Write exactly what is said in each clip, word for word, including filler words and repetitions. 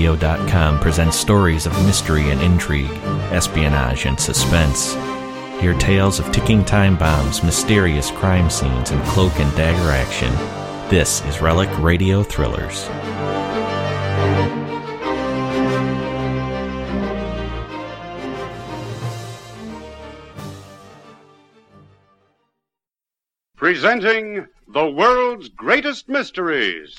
radio dot com presents stories of mystery and intrigue, espionage and suspense. Hear tales of ticking time bombs, mysterious crime scenes, and cloak and dagger action. This is Relic Radio Thrillers. Presenting the world's greatest mysteries.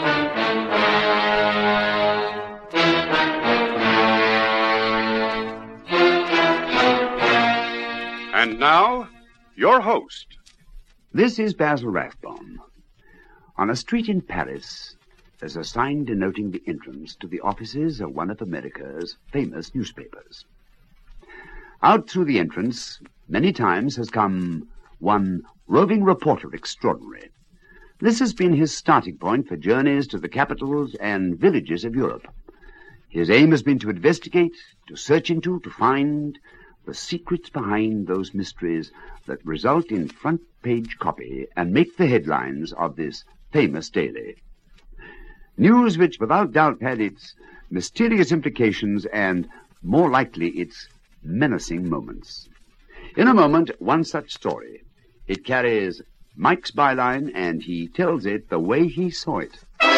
And now, your host. This is Basil Rathbone. On a street in Paris, there's a sign denoting the entrance to the offices of one of America's famous newspapers. Out through the entrance, many times has come one roving reporter extraordinary. This has been his starting point for journeys to the capitals and villages of Europe. His aim has been to investigate, to search into, to find the secrets behind those mysteries that result in front-page copy and make the headlines of this famous daily. News which without doubt had its mysterious implications and, more likely, its menacing moments. In a moment, one such story. It carries Mike's byline, and he tells it the way he saw it.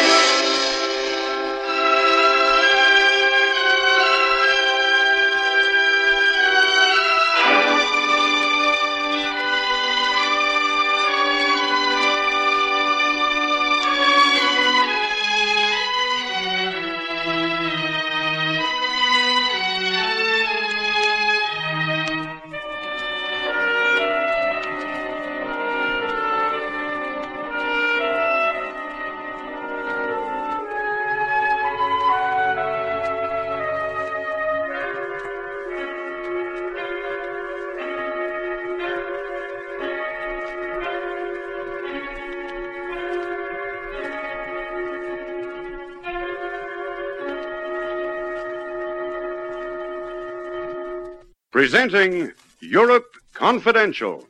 Presenting Europe Confidential.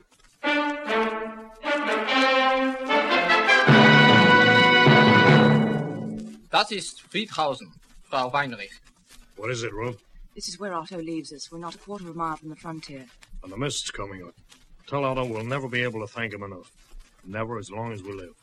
Das ist Friedhausen, Frau Weinrich. What is it, Ruth? This is where Otto leaves us. We're not a quarter of a mile from the frontier. And the mist's coming up. Tell Otto we'll never be able to thank him enough. Never as long as we live.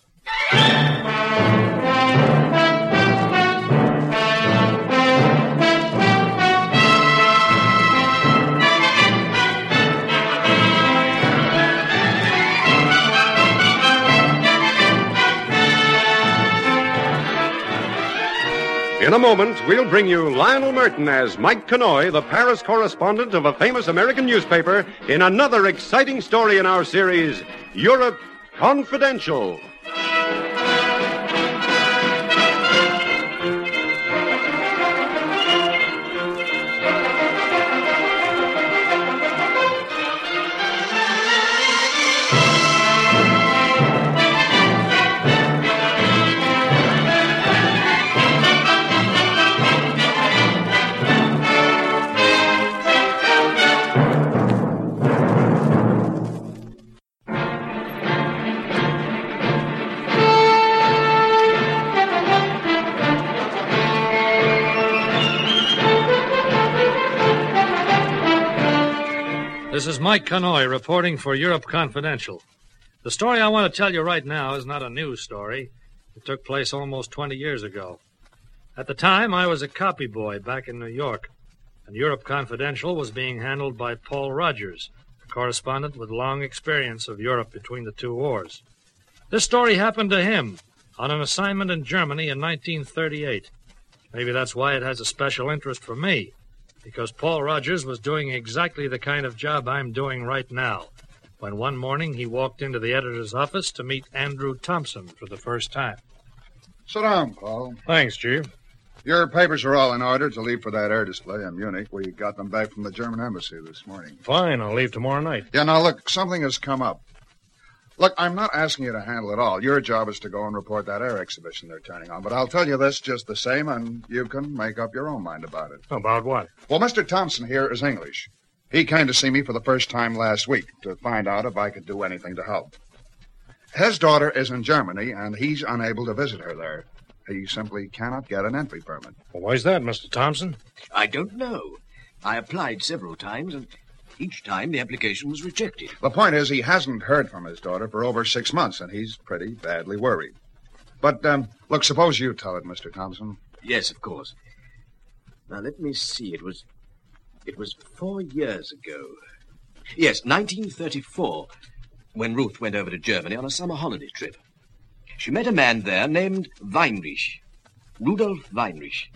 In a moment, we'll bring you Lionel Merton as Mike Canoy, the Paris correspondent of a famous American newspaper, in another exciting story in our series, Europe Confidential. This is Mike Canoy reporting for Europe Confidential. The story I want to tell you right now is not a news story. It took place almost twenty years ago. At the time, I was a copy boy back in New York, and Europe Confidential was being handled by Paul Rogers, a correspondent with long experience of Europe between the two wars. This story happened to him on an assignment in Germany in nineteen thirty-eight. Maybe that's why it has a special interest for me, because Paul Rogers was doing exactly the kind of job I'm doing right now, when one morning he walked into the editor's office to meet Andrew Thompson for the first time. Sit down, Paul. Thanks, Chief. Your papers are all in order to leave for that air display in Munich. We got them back from the German embassy this morning. Fine, I'll leave tomorrow night. Yeah, now look, something has come up. Look, I'm not asking you to handle it all. Your job is to go and report that air exhibition they're turning on. But I'll tell you this just the same, and you can make up your own mind about it. About what? Well, Mister Thompson here is English. He came to see me for the first time last week to find out if I could do anything to help. His daughter is in Germany, and he's unable to visit her there. he simply cannot get an entry permit. Well, why's that, Mister Thompson? I don't know. I applied several times, and each time the application was rejected. The point is, he hasn't heard from his daughter for over six months, and he's pretty badly worried. But, um, look, suppose you tell it, Mister Thompson. Yes, of course. Now, let me see. It was... It was four years ago. Yes, nineteen thirty-four, when Ruth went over to Germany on a summer holiday trip. She met a man there named Weinrich, Rudolf Weinrich.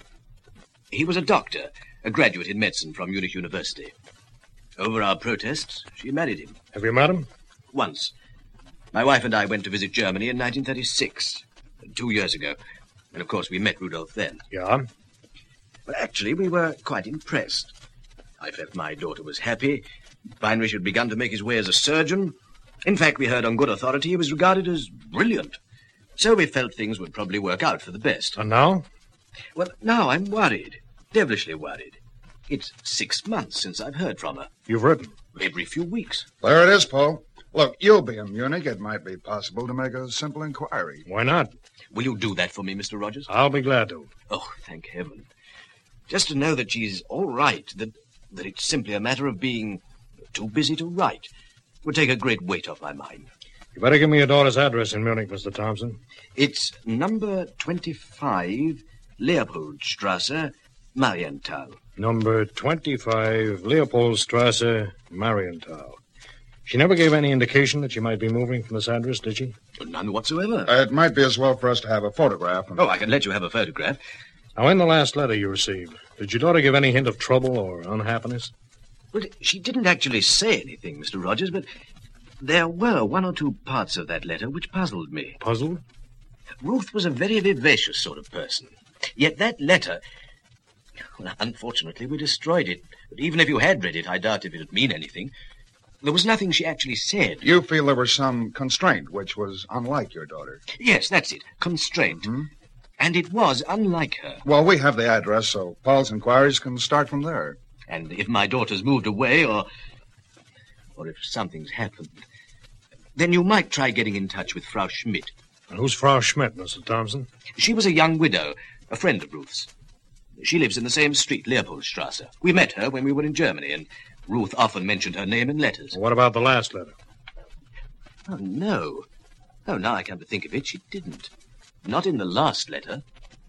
He was a doctor, a graduate in medicine from Munich University. Over our protests, she married him. Have you met him? Once. My wife and I went to visit Germany in nineteen thirty-six, two years ago. And, of course, we met Rudolf then. Yeah? Well, actually, we were quite impressed. I felt my daughter was happy. Weinrich had begun to make his way as a surgeon. In fact, we heard on good authority he was regarded as brilliant. So we felt things would probably work out for the best. And now? Well, now I'm worried. Devilishly worried. It's six months since I've heard from her. You've written? Every few weeks. There it is, Paul. Look, you'll be in Munich. It might be possible to make a simple inquiry. Why not? Will you do that for me, Mister Rogers? I'll be glad to. Oh, thank heaven. Just to know that she's all right, that, that it's simply a matter of being too busy to write, would take a great weight off my mind. You better give me your daughter's address in Munich, Mister Thompson. It's number twenty-five, Leopoldstrasse, Marienthal. Number twenty-five, Leopoldstrasse, Marienthal. She never gave any indication that she might be moving from this address, did she? None whatsoever. Uh, it might be as well for us to have a photograph. And... Oh, I can let you have a photograph. Now, in the last letter you received, did your daughter give any hint of trouble or unhappiness? Well, she didn't actually say anything, Mister Rogers, but there were one or two parts of that letter which puzzled me. Puzzled? Ruth was a very vivacious sort of person. Yet that letter... Well, unfortunately, we destroyed it. But even if you had read it, I doubt if it would mean anything. There was nothing she actually said. You feel there was some constraint, which was unlike your daughter. Yes, that's it. Constraint. Hmm? And it was unlike her. Well, we have the address, so Paul's inquiries can start from there. And if my daughter's moved away, or... or if something's happened, then you might try getting in touch with Frau Schmidt. And who's Frau Schmidt, Mister Thompson? She was a young widow, a friend of Ruth's. She lives in the same street, Leopoldstrasse. We met her when we were in Germany, and Ruth often mentioned her name in letters. What about the last letter? Oh, no. Oh, now I come to think of it, she didn't. Not in the last letter.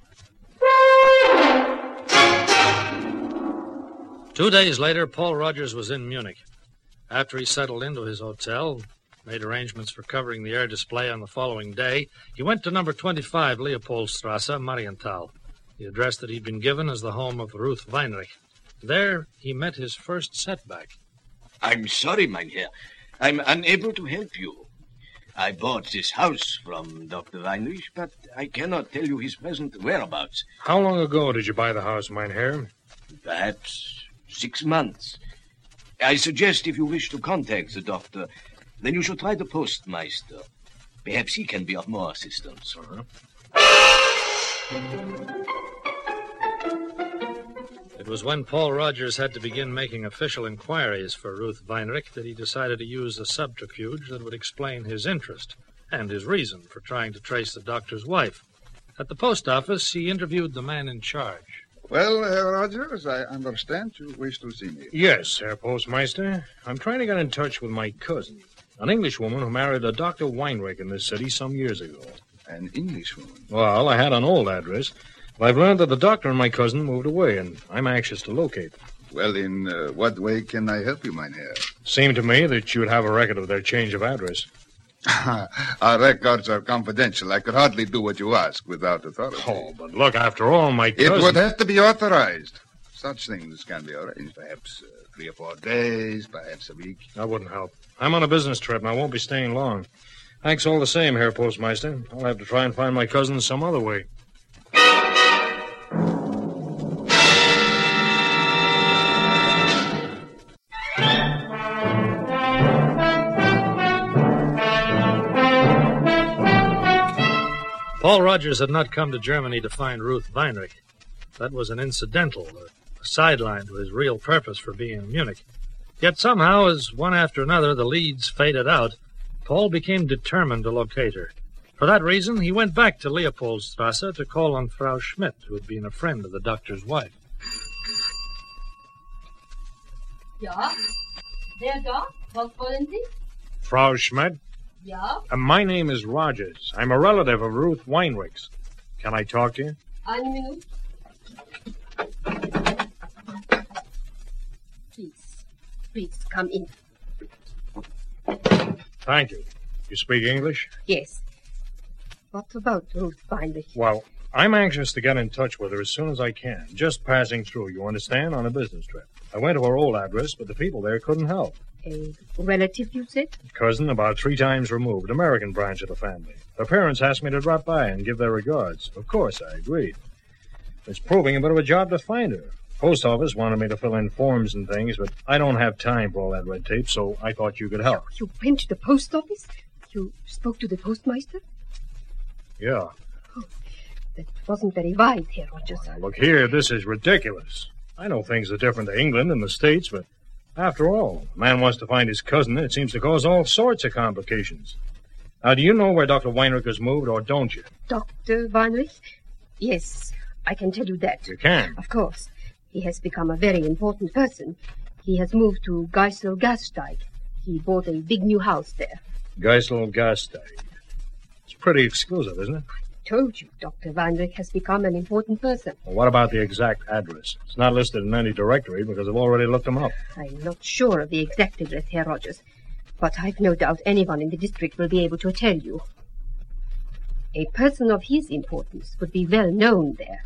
Two days later, Paul Rogers was in Munich. After he settled into his hotel, made arrangements for covering the air display on the following day, he went to number twenty-five, Leopoldstrasse, Marienthal, the address that he'd been given as the home of Ruth Weinrich. There, he met his first setback. I'm sorry, mein Herr. I'm unable to help you. I bought this house from Doctor Weinrich, but I cannot tell you his present whereabouts. How long ago did you buy the house, mein Herr? Perhaps six months. I suggest if you wish to contact the doctor, then you should try the postmeister. Perhaps he can be of more assistance. Uh-huh. It was when Paul Rogers had to begin making official inquiries for Ruth Weinrich that he decided to use a subterfuge that would explain his interest and his reason for trying to trace the doctor's wife. At the post office, he interviewed the man in charge. Well, Herr Rogers, I understand you wish to see me. Yes, Herr Postmeister. I'm trying to get in touch with my cousin, an Englishwoman who married a Doctor Weinrich in this city some years ago. An Englishwoman? Well, I had an old address. But I've learned that the doctor and my cousin moved away, and I'm anxious to locate them. Well, in uh, what way can I help you, mein Herr? Seemed to me that you would have a record of their change of address. Our records are confidential. I could hardly do what you ask without authority. Oh, but look, after all, my cousin... It would have to be authorized. Such things can be arranged, perhaps uh, three or four days, perhaps a week. That wouldn't help. I'm on a business trip, and I won't be staying long. Thanks all the same, Herr Postmeister. I'll have to try and find my cousin some other way. Paul Rogers had not come to Germany to find Ruth Weinrich. That was an incidental, a sideline to his real purpose for being in Munich. Yet somehow, as one after another the leads faded out, Paul became determined to locate her. For that reason, he went back to Leopoldstrasse to call on Frau Schmidt, who had been a friend of the doctor's wife. Ja? Wer da? Was wollen Sie? Frau Schmidt? Ja? Uh, my name is Rogers. I'm a relative of Ruth Weinrich's. Can I talk to you? Eine Minute. Please. Please, come in. Thank you. You speak English? Yes. What about Ruth Weinrich? Well, I'm anxious to get in touch with her as soon as I can. Just passing through, you understand, on a business trip. I went to her old address, but the people there couldn't help. A relative, you said? Cousin, about three times removed, American branch of the family. Her parents asked me to drop by and give their regards. Of course, I agreed. It's proving a bit of a job to find her. Post office wanted me to fill in forms and things, but I don't have time for all that red tape, so I thought you could help. You went to the post office? You spoke to the postmaster? Yeah. Oh, that wasn't very wise, Herr Rogers. Now, look here, this is ridiculous. I know things are different to England and the States, but after all, a man wants to find his cousin, and it seems to cause all sorts of complications. Now, do you know where Doctor Weinrich has moved, or don't you? Doctor Weinrich? Yes, I can tell you that. You can? Of course. He has become a very important person. He has moved to Geisel Gasteig. He bought a big new house there. Geisel Gasteig. It's pretty exclusive, isn't it? I told you, Doctor Weinrich has become an important person. Well, what about the exact address? It's not listed in any directory because I've already looked him up. I'm not sure of the exact address, Herr Rogers, but I've no doubt anyone in the district will be able to tell you. A person of his importance would be well known there.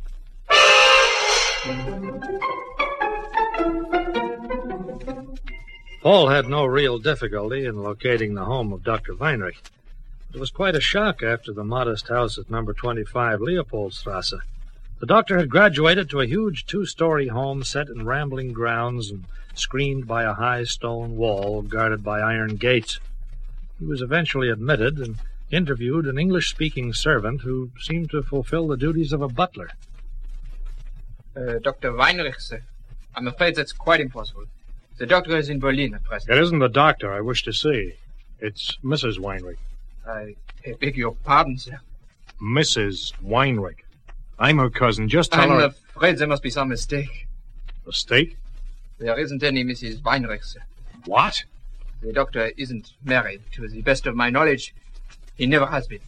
Paul had no real difficulty in locating the home of Doctor Weinrich. It was quite a shock after the modest house at number twenty-five Leopoldstrasse. The doctor had graduated to a huge two-story home set in rambling grounds and screened by a high stone wall guarded by iron gates. He was eventually admitted and interviewed an English-speaking servant who seemed to fulfill the duties of a butler. Uh, Doctor Weinrich, sir. I'm afraid that's quite impossible. The doctor is in Berlin at present. It isn't the doctor I wish to see. It's Missus Weinrich. I, I beg your pardon, sir. Missus Weinrich. I'm her cousin. Just tell I'm her... I'm afraid there must be some mistake. Mistake? There isn't any Missus Weinrich, sir. What? The doctor isn't married. To the best of my knowledge, he never has been.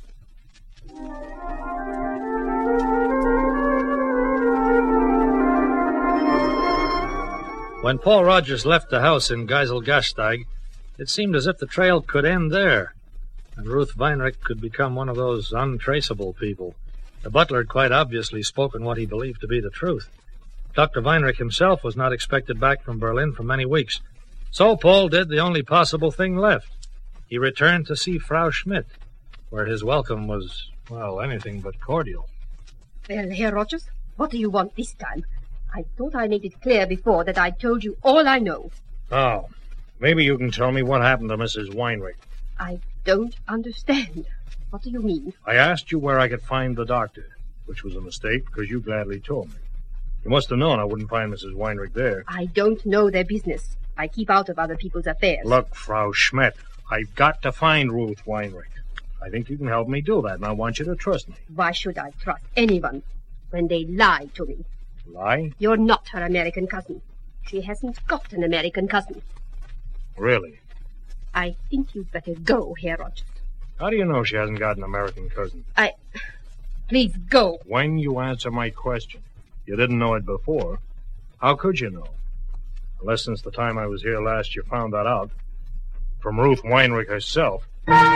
When Paul Rogers left the house in Geisel Gasteig, it seemed as if the trail could end there, and Ruth Weinrich could become one of those untraceable people. The butler had quite obviously spoken what he believed to be the truth. Doctor Weinrich himself was not expected back from Berlin for many weeks. So Paul did the only possible thing left. He returned to see Frau Schmidt, where his welcome was, well, anything but cordial. Well, Herr Rogers, what do you want this time? I thought I made it clear before that I told you all I know. Oh, maybe you can tell me what happened to Missus Weinrich. I don't understand. What do you mean? I asked you where I could find the doctor, which was a mistake because you gladly told me. You must have known I wouldn't find Missus Weinrich there. I don't know their business. I keep out of other people's affairs. Look, Frau Schmidt, I've got to find Ruth Weinrich. I think you can help me do that, and I want you to trust me. Why should I trust anyone when they lie to me? Lie? You're not her American cousin. She hasn't got an American cousin. Really? I think you'd better go, Herr Rogers. How do you know she hasn't got an American cousin? I... Please go. When you answer my question. You didn't know it before. How could you know? Unless since the time I was here last you found that out. From Ruth Weinrich herself.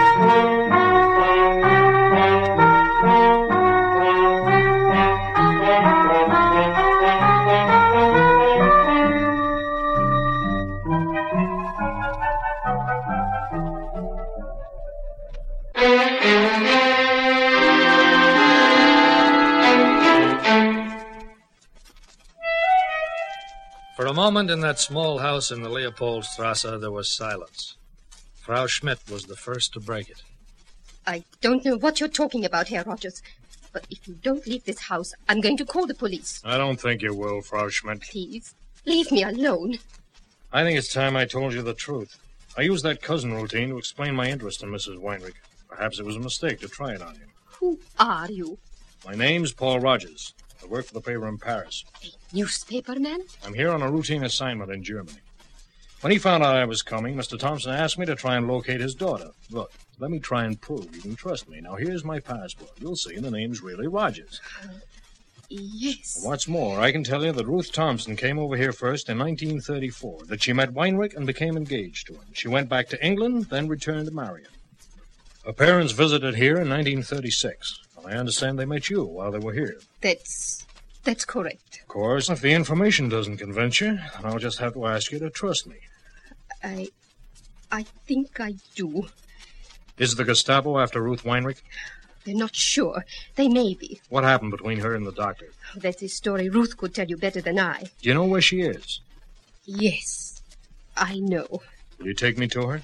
For a moment in that small house in the Leopoldstrasse, there was silence. Frau Schmidt was the first to break it. I don't know what you're talking about, Herr Rogers, but if you don't leave this house, I'm going to call the police. I don't think you will, Frau Schmidt. Please, leave me alone. I think it's time I told you the truth. I used that cousin routine to explain my interest in Missus Weinrich. Perhaps it was a mistake to try it on you. Who are you? My name's Paul Rogers. I work for the paper in Paris. A newspaper man? I'm here on a routine assignment in Germany. When he found out I was coming, Mister Thompson asked me to try and locate his daughter. Look, let me try and prove you can trust me. Now, here's my passport. You'll see the name's really Rogers. Uh, yes. What's more, I can tell you that Ruth Thompson came over here first in nineteen thirty-four, that she met Weinrich and became engaged to him. She went back to England, then returned to marry him. Her parents visited here in nineteen thirty-six. I understand they met you while they were here. That's... that's correct. Of course, if the information doesn't convince you, then I'll just have to ask you to trust me. I... I think I do. Is the Gestapo after Ruth Weinrich? They're not sure. They may be. What happened between her and the doctor? That's a story Ruth could tell you better than I. Do you know where she is? Yes, I know. Will you take me to her?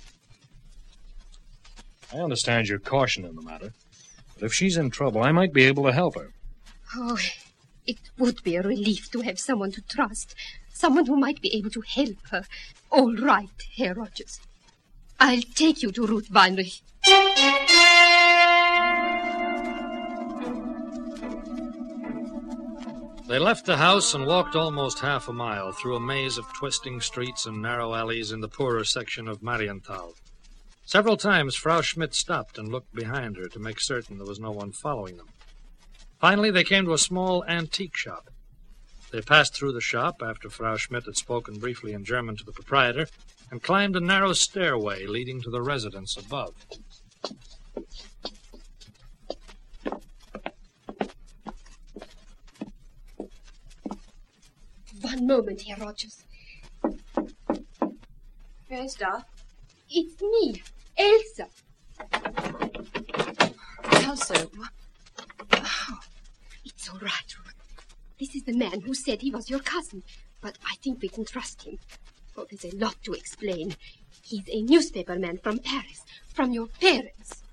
I understand your caution in the matter, but if she's in trouble, I might be able to help her. Oh, it would be a relief to have someone to trust, someone who might be able to help her. All right, Herr Rogers. I'll take you to Ruth Weinrich. They left the house and walked almost half a mile through a maze of twisting streets and narrow alleys in the poorer section of Marienthal. Several times Frau Schmidt stopped and looked behind her to make certain there was no one following them. Finally, they came to a small antique shop. They passed through the shop after Frau Schmidt had spoken briefly in German to the proprietor and climbed a narrow stairway leading to the residence above. One moment, Herr Rogers. Wer ist da? It's me, Elsa. Elsa, oh, it's all right, Ruth. This is the man who said he was your cousin, but I think we can trust him. Oh, there's a lot to explain. He's a newspaper man from Paris, from your parents.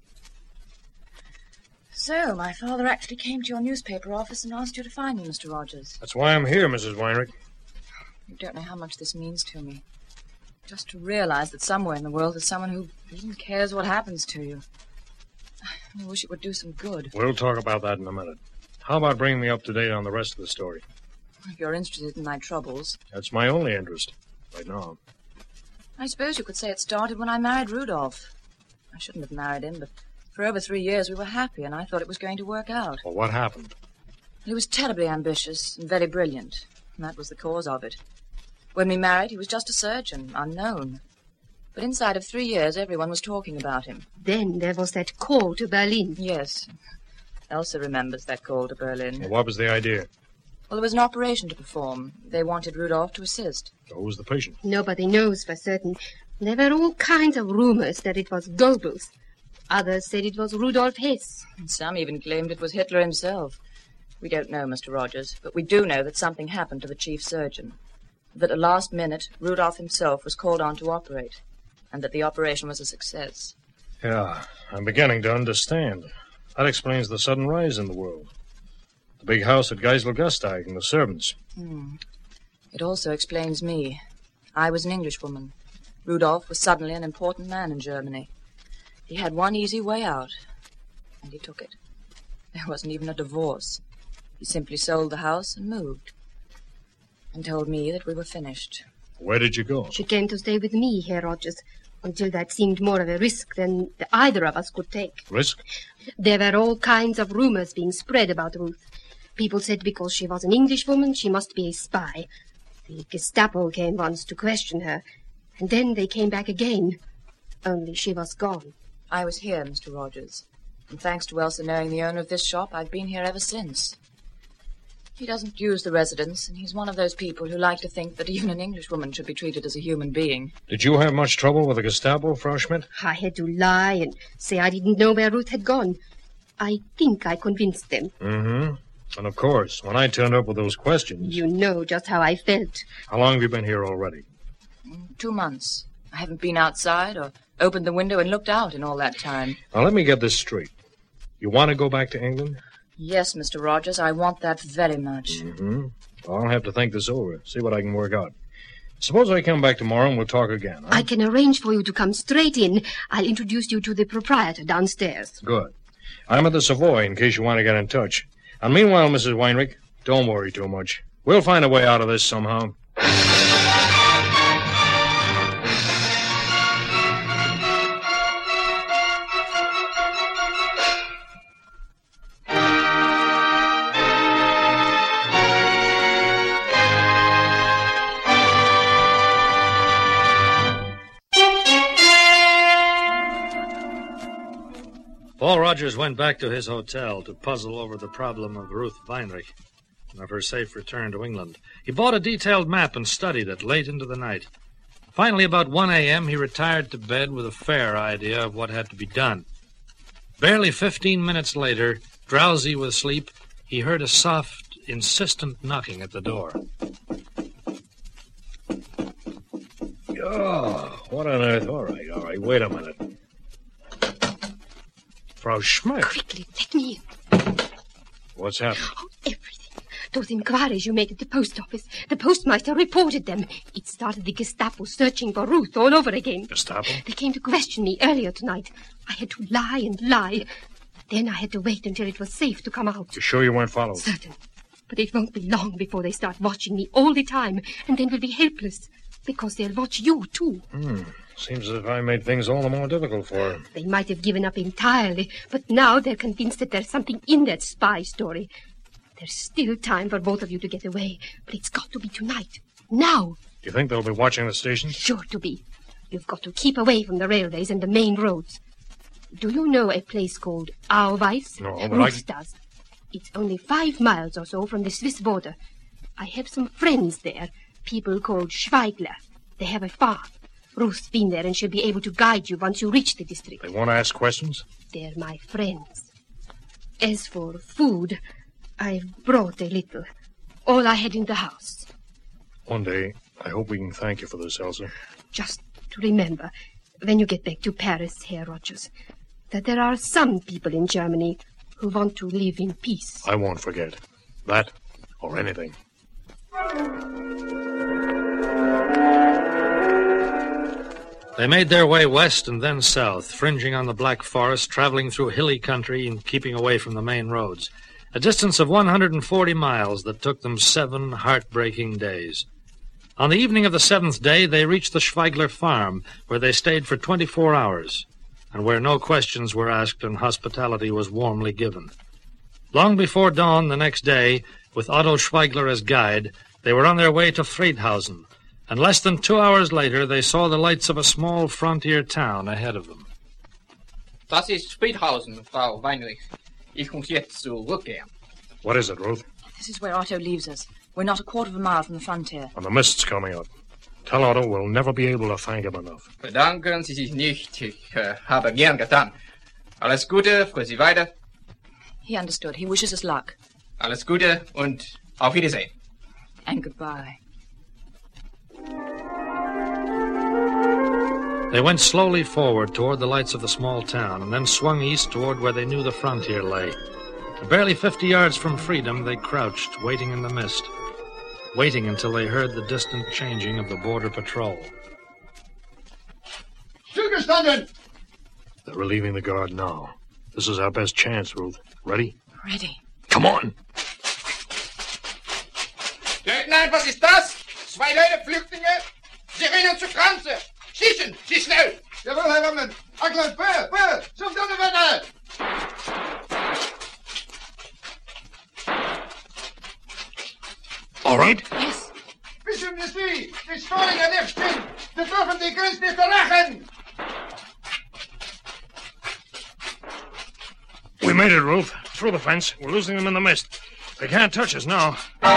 So, my father actually came to your newspaper office and asked you to find me, Mister Rogers. That's why I'm here, Missus Weinrich. You don't know how much this means to me. Just to realize that somewhere in the world there's someone who even cares what happens to you. I wish it would do some good. We'll talk about that in a minute. How about bringing me up to date on the rest of the story? If you're interested in my troubles. That's my only interest, right now. I suppose you could say it started when I married Rudolph. I shouldn't have married him, but for over three years we were happy, and I thought it was going to work out. Well, what happened? He was terribly ambitious and very brilliant, and that was the cause of it. When we married, he was just a surgeon, unknown. But inside of three years, everyone was talking about him. Then there was that call to Berlin. Yes. Elsa remembers that call to Berlin. Well, what was the idea? Well, there was an operation to perform. They wanted Rudolph to assist. So who was the patient? Nobody knows for certain. There were all kinds of rumors that it was Goebbels. Others said it was Rudolf Hess. And some even claimed it was Hitler himself. We don't know, Mister Rogers, but we do know that something happened to the chief surgeon. That at the last minute, Rudolph himself was called on to operate, and that the operation was a success. Yeah, I'm beginning to understand. That explains the sudden rise in the world. The big house at Geisel-Gesteig and the servants. Hmm. It also explains me. I was an Englishwoman. Rudolph was suddenly an important man in Germany. He had one easy way out, and he took it. There wasn't even a divorce. He simply sold the house and moved, and told me that we were finished. Where did you go? She came to stay with me, Herr Rogers, until that seemed more of a risk than either of us could take. Risk? There were all kinds of rumors being spread about Ruth. People said because she was an Englishwoman, she must be a spy. The Gestapo came once to question her, and then they came back again. Only she was gone. I was here, Mister Rogers, and thanks to Elsa knowing the owner of this shop, I've been here ever since. He doesn't use the residence, and he's one of those people who like to think that even an Englishwoman should be treated as a human being. Did you have much trouble with the Gestapo, Frau Schmidt? I had to lie and say I didn't know where Ruth had gone. I think I convinced them. Mm-hmm. And of course, when I turned up with those questions... You know just how I felt. How long have you been here already? Two months. I haven't been outside or opened the window and looked out in all that time. Now, let me get this straight. You want to go back to England? Yes, Mister Rogers, I want that very much. Mm-hmm. Well, I'll have to think this over, see what I can work out. Suppose I come back tomorrow and we'll talk again, huh? I can arrange for you to come straight in. I'll introduce you to the proprietor downstairs. Good. I'm at the Savoy in case you want to get in touch. And meanwhile, Missus Weinrich, don't worry too much. We'll find a way out of this somehow. Paul Rogers went back to his hotel to puzzle over the problem of Ruth Weinrich and of her safe return to England. He bought a detailed map and studied it late into the night. Finally, about one a.m., he retired to bed with a fair idea of what had to be done. Barely fifteen minutes later, drowsy with sleep, he heard a soft, insistent knocking at the door. Oh, what on earth? All right, all right, wait a minute. Frau Schmidt. Quickly, let me in. What's happened? Oh, everything. Those inquiries you made at the post office. The postmaster reported them. It started the Gestapo searching for Ruth all over again. Gestapo? They came to question me earlier tonight. I had to lie and lie. Then I had to wait until it was safe to come out. You sure you weren't followed? Certain. But it won't be long before they start watching me all the time, and then we'll be helpless. Because they'll watch you, too. Hmm. Seems as if I made things all the more difficult for her. They might have given up entirely, but now they're convinced that there's something in that spy story. There's still time for both of you to get away, but it's got to be tonight. Now. Do you think they'll be watching the station? Sure to be. You've got to keep away from the railways and the main roads. Do you know a place called Auweis? No, but Ruth I... does. It's only five miles or so from the Swiss border. I have some friends there, people called Schweigler. They have a farm. Ruth's been there and she'll be able to guide you once you reach the district. They won't ask questions? They're my friends. As for food, I've brought a little. All I had in the house. One day, I hope we can thank you for this, Elsa. Just to remember, when you get back to Paris, Herr Rogers, that there are some people in Germany who want to live in peace. I won't forget. That or anything. They made their way west and then south, fringing on the Black Forest, traveling through hilly country and keeping away from the main roads. A distance of one hundred forty miles that took them seven heartbreaking days. On the evening of the seventh day, they reached the Schweigler farm, where they stayed for twenty-four hours, and where no questions were asked and hospitality was warmly given. Long before dawn the next day, with Otto Schweigler as guide, they were on their way to Friedhausen, and less than two hours later, they saw the lights of a small frontier town ahead of them. Das ist Friedhausen, Frau Weinrich. Ich muss jetzt zurückgehen. What is it, Ruth? This is where Otto leaves us. We're not a quarter of a mile from the frontier. And the mist's coming up. Tell Otto we'll never be able to thank him enough. Bedanken Sie sich nicht. Ich äh, habe gern getan. Alles Gute für Sie weiter. He understood. He wishes us luck. Alles Gute und auf Wiedersehen. And goodbye. They went slowly forward toward the lights of the small town, and then swung east toward where they knew the frontier lay. Barely fifty yards from freedom, they crouched, waiting in the mist, waiting until they heard the distant changing of the border patrol. Zugestanden! They're relieving the guard now. This is our best chance, Ruth. Ready? Ready. Come on! Leutnant, was ist das? Zwei Leute, Flüchtlinge. Sie rennen zur Grenze. Schießen, sie schnell. Jawohl, Herr Wammen. Ackland, Böhr, Böhr, zum Donnerwetter! All right? Yes. Wissen Sie, die Steuer nicht sind. Sie dürfen die Grenze nicht verlachen. We made it, Ruth. Through the fence. We're losing them in the mist. They can't touch us now.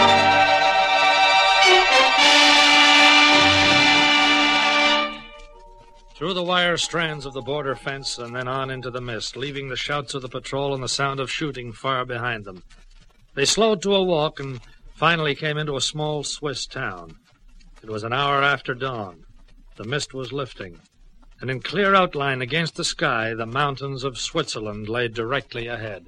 Through the wire strands of the border fence and then on into the mist, leaving the shouts of the patrol and the sound of shooting far behind them. They slowed to a walk and finally came into a small Swiss town. It was an hour after dawn. The mist was lifting, and in clear outline against the sky, the mountains of Switzerland lay directly ahead.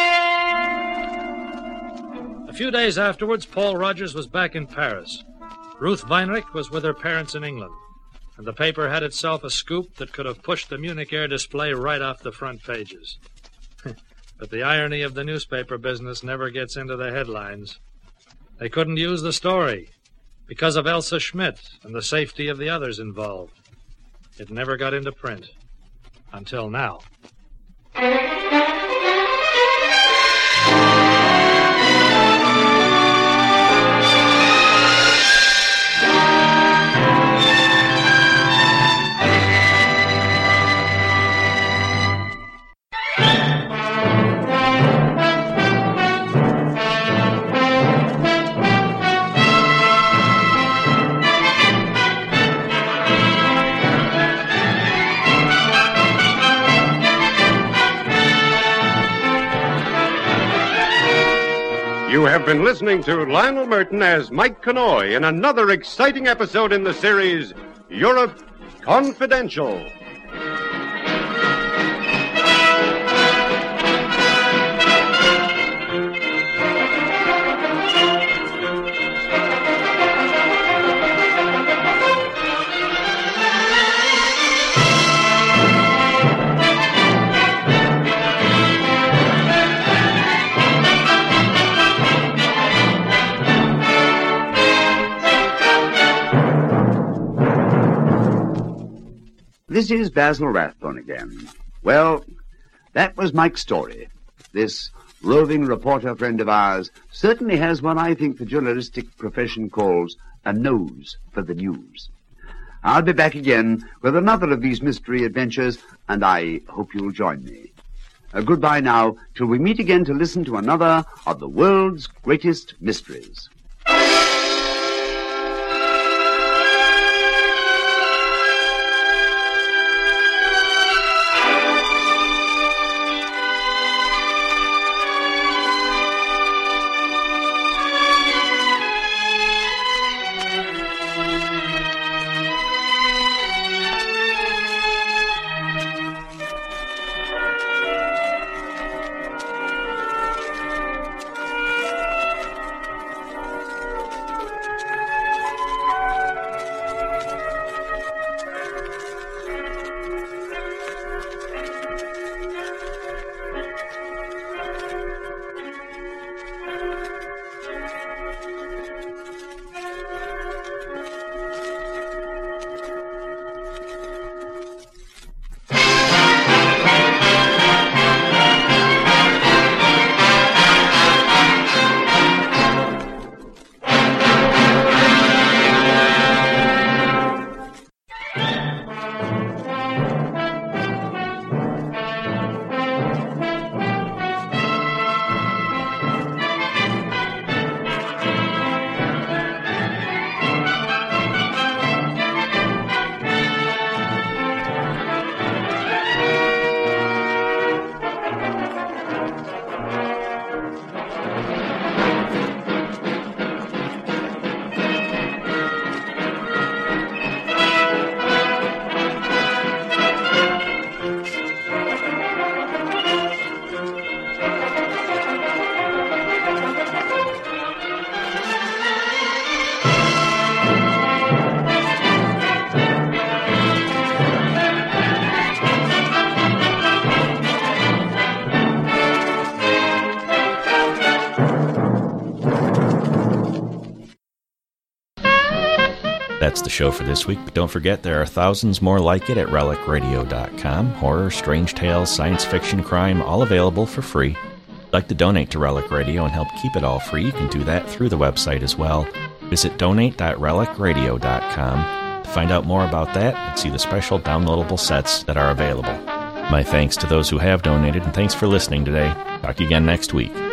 A few days afterwards, Paul Rogers was back in Paris. Ruth Weinrich was with her parents in England, and the paper had itself a scoop that could have pushed the Munich air display right off the front pages. But the irony of the newspaper business never gets into the headlines. They couldn't use the story because of Elsa Schmidt and the safety of the others involved. It never got into print. Until now. You have been listening to Lionel Merton as Mike Connoy in another exciting episode in the series, Europe Confidential. This is Basil Rathbone again. Well, that was Mike's story. This roving reporter friend of ours certainly has what I think the journalistic profession calls a nose for the news. I'll be back again with another of these mystery adventures, and I hope you'll join me. Uh, goodbye now, till we meet again to listen to another of the world's greatest mysteries. That's the show for this week, but don't forget there are thousands more like it at relic radio dot com. Horror, strange tales, science fiction, crime, all available for free. If you'd like to donate to Relic Radio and help keep it all free, you can do that through the website as well. Visit donate dot relic radio dot com to find out more about that and see the special downloadable sets that are available. My thanks to those who have donated, and thanks for listening today. Talk to you again next week.